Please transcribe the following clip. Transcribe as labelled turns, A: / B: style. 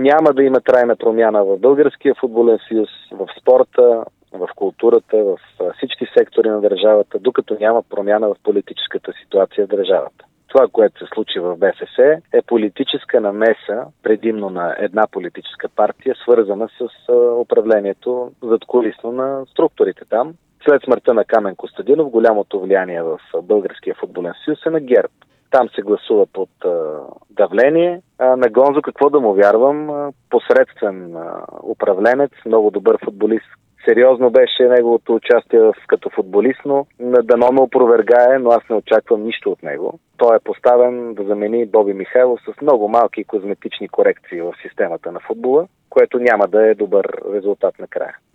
A: няма да има трайна промяна в Българския футболен съюз, в спорта, в културата, в всички сектори на държавата, докато няма промяна в политическата ситуация в държавата. Това, което се случи в БФС, е политическа намеса, предимно на една политическа партия, свързана с управлението задкулисно на структурите там. След смъртта на Камен Костадинов, голямото влияние в Българския футболен съюз е на ГЕРБ. Там се гласува под давление. На Гонзо какво да му вярвам? Посредствен управленец, много добър футболист. Сериозно беше неговото участие като футболист, но дано ме опровергае, но аз не очаквам нищо от него. Той е поставен да замени Боби Михайлов с много малки козметични корекции в системата на футбола, което няма да е добър резултат накрая.